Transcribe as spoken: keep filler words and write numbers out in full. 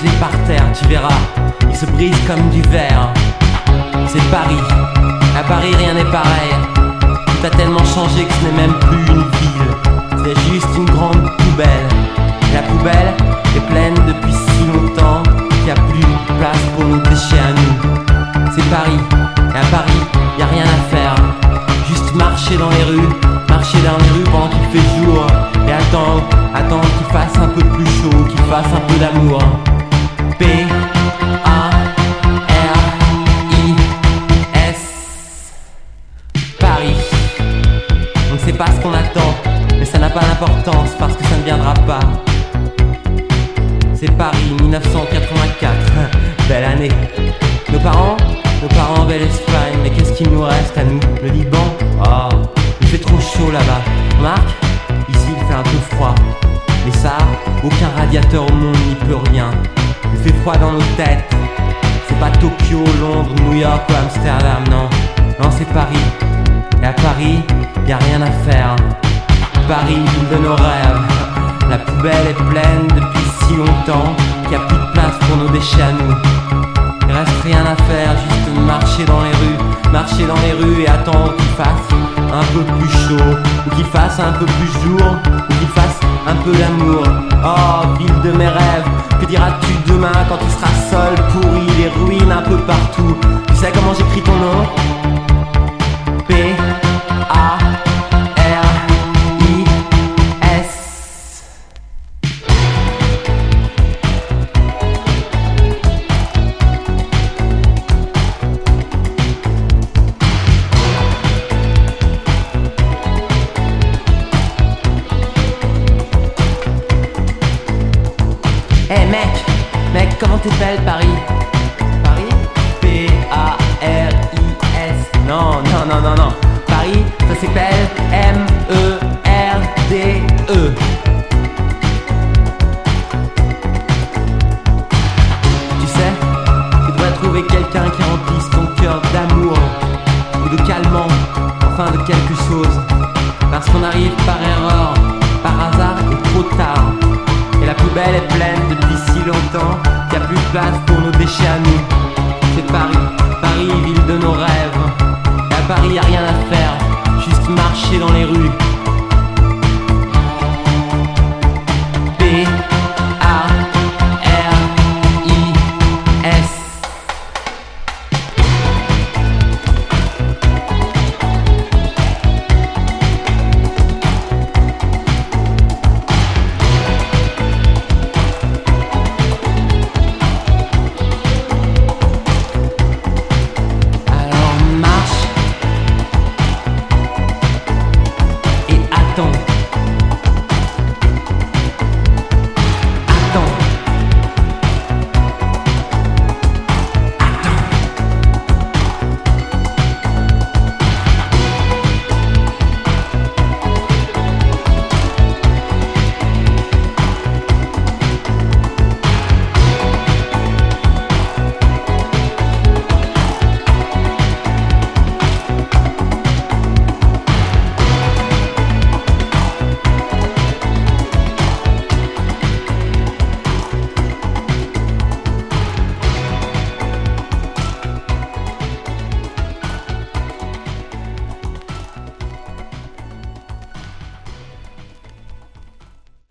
jette-les par terre, tu verras, ils se brisent comme du verre. C'est Paris, à Paris rien n'est pareil. Tout a tellement changé que ce n'est même plus une ville, c'est juste une grande poubelle. Et la poubelle est pleine depuis si longtemps qu'il n'y a plus de place pour nos déchets à nous. C'est Paris, et à Paris, y a rien à faire. Juste marcher dans les rues, marcher dans les rues pendant qu'il fait jour. Et attendre, attendre qu'il fasse un peu plus chaud, qu'il fasse un peu d'amour. P A R I S Paris. On ne sait pas ce qu'on attend, mais ça n'a pas d'importance parce que ça ne viendra pas. C'est Paris, mille neuf cent quatre-vingt-quatre, belle année. Nos parents, nos parents, belle Espagne, mais qu'est-ce qu'il nous reste à nous? Le Liban? Oh, il fait trop chaud là-bas. Remarque, ici il fait un peu froid. Mais ça, aucun radiateur au monde n'y peut rien. Il fait froid dans nos têtes. C'est pas Tokyo, Londres, New York ou Amsterdam, non. Non, c'est Paris. Et à Paris, y a rien à faire. Paris, ville de nos rêves. La poubelle est pleine depuis si longtemps qu'il n'y a plus de place pour nos déchets à nous. Il reste rien à faire, juste marcher dans les rues, marcher dans les rues et attendre qu'il fasse un peu plus chaud, ou qu'il fasse un peu plus jour, ou qu'il fasse un peu d'amour. Oh, ville de mes rêves, que diras-tu demain quand tu seras seul, pourri, les ruines un peu partout? Tu sais comment j'écris ton nom? P A R I S. Hey mec, mec, comment t'appelles Paris? Paris? P A R I S. Non, non, non, non, non. Paris, ça s'appelle M E R D E. Tu sais, tu devrais trouver quelqu'un qui remplisse ton cœur d'amour ou de calmant, enfin de quelque chose. Parce qu'on arrive par erreur, par hasard et trop tard. Et la poubelle est pleine depuis si longtemps qu'il n'y a plus de place pour nos déchets à nous. C'est Paris, Paris, ville de nos rêves. Et à Paris, y a rien à faire, juste marcher dans les rues,